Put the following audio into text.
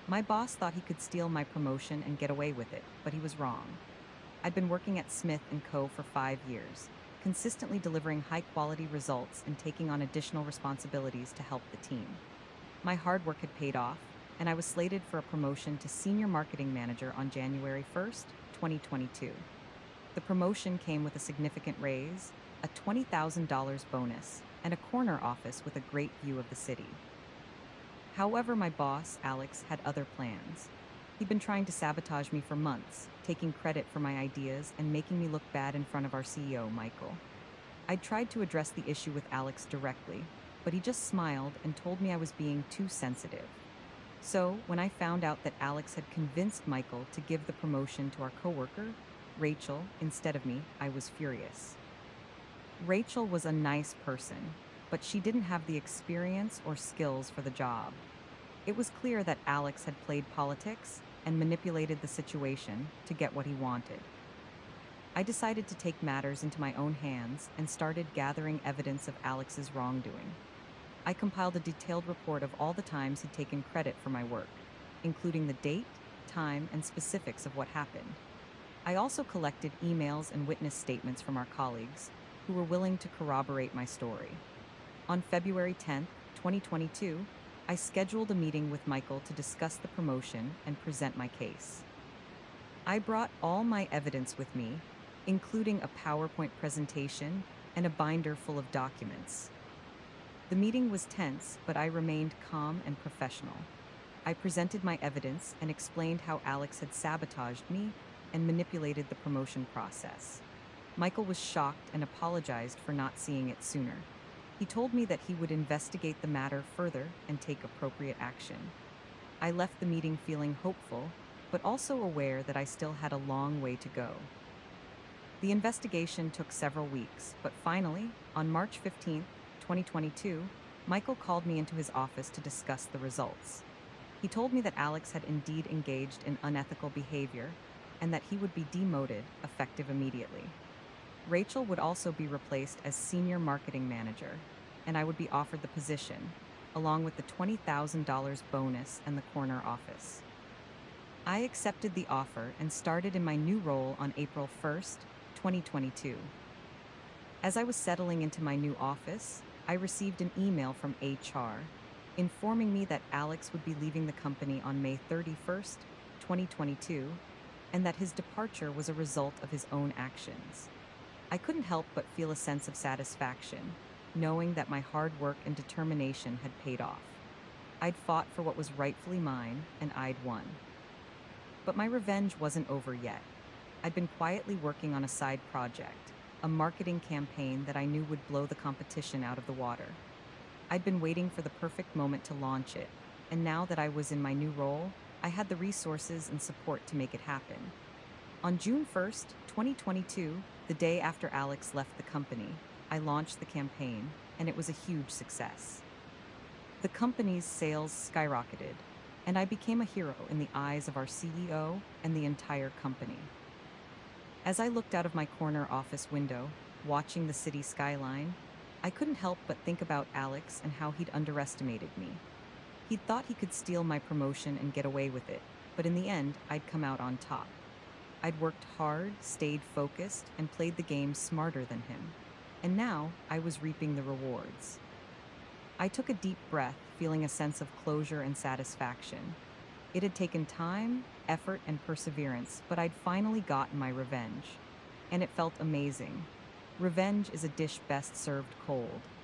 My boss thought he could steal my promotion and get away with it, but he was wrong. I'd been working at Smith & Co. for 5 years, consistently delivering high-quality results and taking on additional responsibilities to help the team. My hard work had paid off, and I was slated for a promotion to Senior Marketing Manager on January 1st, 2022. The promotion came with a significant raise, a $20,000 bonus, and a corner office with a great view of the city. However, my boss, Alex, had other plans. He'd been trying to sabotage me for months, taking credit for my ideas and making me look bad in front of our CEO, Michael. I'd tried to address the issue with Alex directly, but he just smiled and told me I was being too sensitive. So, when I found out that Alex had convinced Michael to give the promotion to our coworker, Rachel, instead of me, I was furious. Rachel was a nice person, but she didn't have the experience or skills for the job. It was clear that Alex had played politics and manipulated the situation to get what he wanted. I decided to take matters into my own hands and started gathering evidence of Alex's wrongdoing. I compiled a detailed report of all the times he'd taken credit for my work, including the date, time, and specifics of what happened. I also collected emails and witness statements from our colleagues who were willing to corroborate my story. On February 10th, 2022, I scheduled a meeting with Michael to discuss the promotion and present my case. I brought all my evidence with me, including a PowerPoint presentation and a binder full of documents. The meeting was tense, but I remained calm and professional. I presented my evidence and explained how Alex had sabotaged me and manipulated the promotion process. Michael was shocked and apologized for not seeing it sooner. He told me that he would investigate the matter further and take appropriate action. I left the meeting feeling hopeful, but also aware that I still had a long way to go. The investigation took several weeks, but finally, on March 15th, 2022, Michael called me into his office to discuss the results. He told me that Alex had indeed engaged in unethical behavior and that he would be demoted, effective immediately. Rachel would also be replaced as Senior Marketing Manager, and I would be offered the position, along with the $20,000 bonus and the corner office. I accepted the offer and started in my new role on April 1st, 2022. As I was settling into my new office, I received an email from HR informing me that Alex would be leaving the company on May 31st, 2022, and that his departure was a result of his own actions. I couldn't help but feel a sense of satisfaction, knowing that my hard work and determination had paid off. I'd fought for what was rightfully mine, and I'd won. But my revenge wasn't over yet. I'd been quietly working on a side project, a marketing campaign that I knew would blow the competition out of the water. I'd been waiting for the perfect moment to launch it, and now that I was in my new role, I had the resources and support to make it happen. On June 1st, 2022, the day after Alex left the company, I launched the campaign, and it was a huge success. The company's sales skyrocketed, and I became a hero in the eyes of our CEO and the entire company. As I looked out of my corner office window, watching the city skyline, I couldn't help but think about Alex and how he'd underestimated me. He'd thought he could steal my promotion and get away with it, but in the end, I'd come out on top. I'd worked hard, stayed focused, and played the game smarter than him. And now, I was reaping the rewards. I took a deep breath, feeling a sense of closure and satisfaction. It had taken time, effort, and perseverance, but I'd finally gotten my revenge. And it felt amazing. Revenge is a dish best served cold.